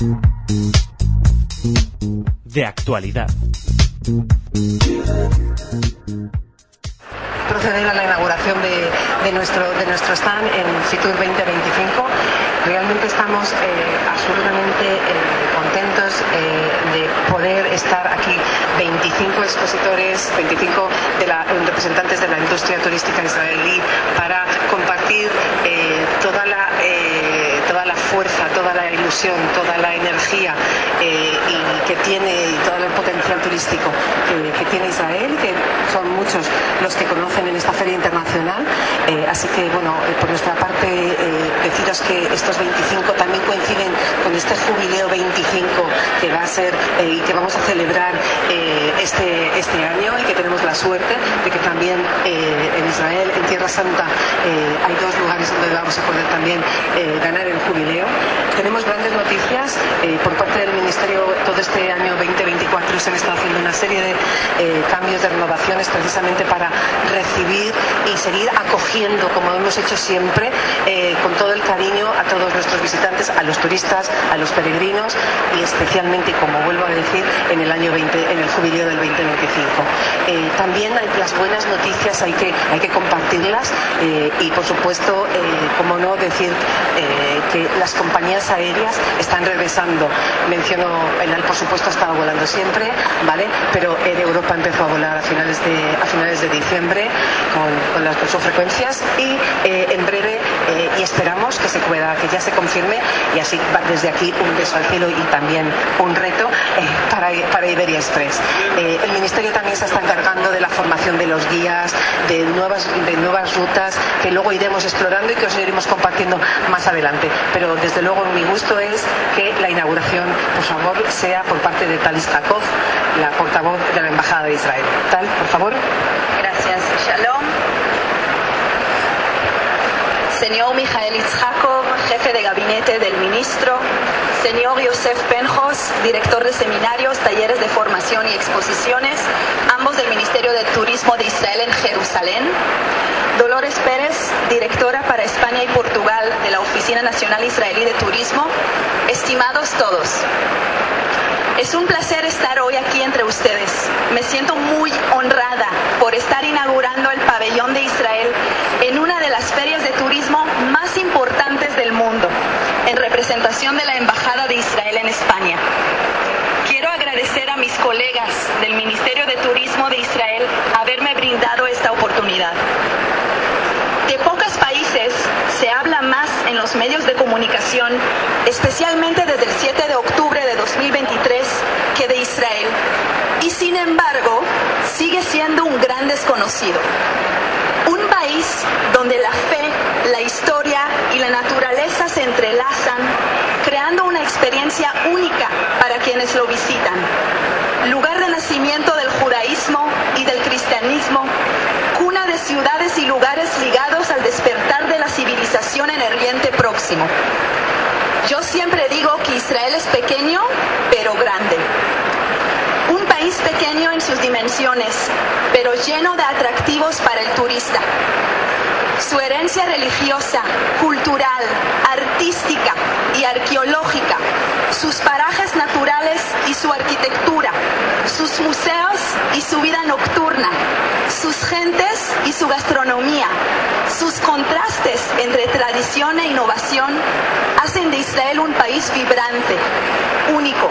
De actualidad. Proceder a la inauguración de nuestro stand en Fitur 2025. Realmente estamos absolutamente contentos de poder estar aquí 25 expositores, 25 representantes de la industria turística israelí para compartir toda la fuerza, toda la ilusión, toda la energía y que tiene, y todo el potencial turístico que tiene Israel, que son muchos los que conocen en esta feria internacional. Así que, bueno, por nuestra parte, deciros que estos 25 también coinciden con este jubileo 25 que va a ser y que vamos a celebrar este año, y que tenemos la suerte de que también en Israel, en Tierra Santa, hay dos lugares donde vamos a poder también ganar el jubileo. Tenemos grandes noticias por parte del Ministerio. Todo este año 2024 se han estado haciendo una serie de cambios, de renovaciones, precisamente para recibir y seguir acogiendo, como hemos hecho siempre, con todo el cariño a todos nuestros visitantes, a los turistas, a los peregrinos, y especialmente, como vuelvo a decir, en el jubileo del 2025. También hay las buenas noticias, hay que compartirlas, y por supuesto, como no decir que las compañías aéreas están regresando. Menciono, el AL, por supuesto, ha estado volando siempre, ¿vale? Pero Air Europa empezó a volar a finales de diciembre con sus frecuencias, y en breve, y esperamos que ya se confirme, y así desde aquí un beso al cielo y también un reto para Iberia Express. El Ministerio también se está encargando de la formación de los guías, de nuevas rutas que luego iremos explorando y que os iremos compartiendo más adelante. Pero desde luego mi gusto es que la inauguración, por favor, sea por parte de Tal Itzhakov, la portavoz de la Embajada de Israel. Tal, por favor. Gracias. Shalom. Señor Mijael Itzhakov, jefe de gabinete del ministro. Señor Yosef Penjos, director de seminarios, talleres de formación y exposiciones, ambos del Ministerio de Turismo de Israel en Jerusalén. Dolores Pérez, directora para España y Portugal de la Oficina Nacional Israelí de Turismo. Estimados todos, es un placer estar hoy aquí entre ustedes. Me siento muy honrada por estar inaugurando el pabellón de Israel en una de las ferias de turismo más importantes del mundo, en representación de la Embajada de Israel en España. Quiero agradecer a mis colegas del Ministerio de Turismo de Israel haberme brindado esta oportunidad. De pocos países se habla más en los medios de comunicación, especialmente desde el 7 de octubre de 2023, que de Israel, y sin embargo sigue siendo un gran desconocido. Un país donde la fe, la historia y la naturaleza se entrelazan, creando una experiencia única para quienes lo visitan. Lugar de nacimiento del judaísmo y del cristianismo, cuna de ciudades y lugares ligados al despertar de la civilización en el Oriente Próximo. Yo siempre digo que Israel es pequeño, pero grande. Un país pequeño en sus dimensiones, pero lleno de atractivos para el turista. Su herencia religiosa, cultural, artística y arqueológica, sus parajes naturales y su arquitectura, sus museos y su vida nocturna, sus gentes y su gastronomía, sus contrastes entre tradición e innovación hacen de Israel un país vibrante, único.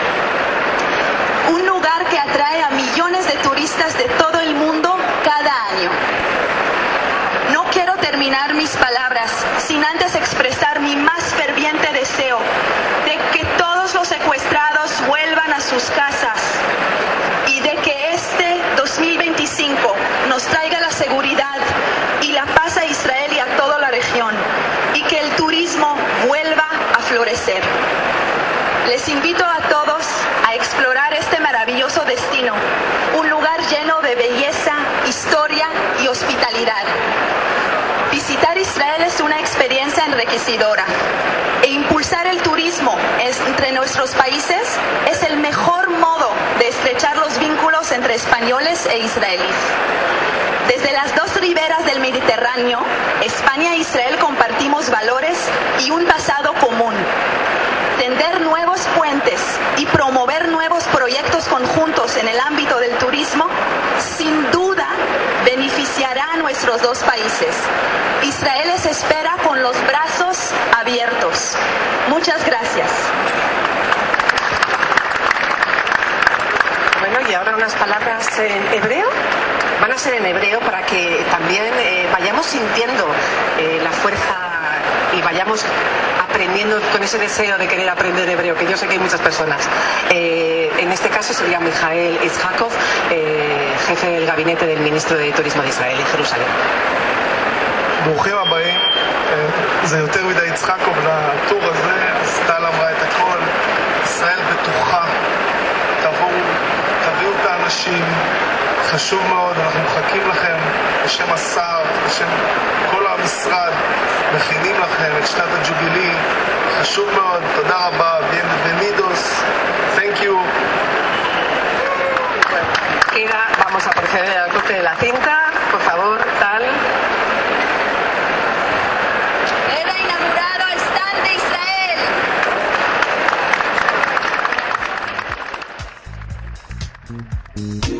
Un lugar que atrae a millones de turistas de todo el mundo cada año. No quiero terminar mis palabras sin antes expresar mi más ferviente deseo de que todos los secuestrados vuelvan a sus casas y de que este 2025 nos traiga la seguridad y la paz a Israel y a toda la región, y que el turismo vuelva a florecer. Les invito a todos a explorar este maravilloso destino, un lugar lleno de belleza, historia y hospitalidad. Visitar Israel es una experiencia enriquecedora, e impulsar el turismo entre nuestros países es el mejor modo de estrechar los vínculos entre españoles e israelíes. Desde las dos riberas del Mediterráneo, España e Israel compartimos valores y un pasado común. Tender nuevos en el ámbito del turismo, sin duda beneficiará a nuestros dos países. Israel les espera con los brazos abiertos. Muchas gracias. Bueno, y ahora unas palabras en hebreo. Van a ser en hebreo para que también vayamos sintiendo la fuerza y vayamos aprendiendo con ese deseo de querer aprender hebreo, que yo sé que hay muchas personas. En este caso sería Mijael Itzhakov, jefe del gabinete del ministro de Turismo de Israel en Jerusalén. ברוכים הבאים, זה יותר מדי יצחקוב לטור הזה, אז טל אמרה את הכל, ישראל בטוחה, תביאו את האנשים, חשוב מאוד, אנחנו מחכים לכם בשם השר, בשם כל המשרד, מכינים לכם את שנת הג'ובילי, חשוב מאוד, תודה רבה, bienvenidos, thank you. Vamos a proceder al corte de la cinta, por favor, Tal. Israel.